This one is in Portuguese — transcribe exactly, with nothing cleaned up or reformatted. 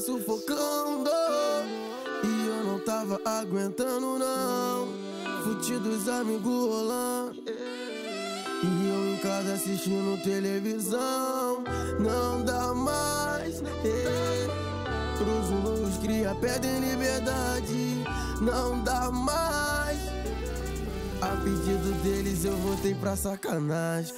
sufocando e eu não tava aguentando não. Fudidos amigos rolando e eu em casa assistindo televisão. Não dá mais, eh. Cruzo luz, cria, pedem liberdade. Não dá mais. A pedido deles eu voltei pra sacanagem.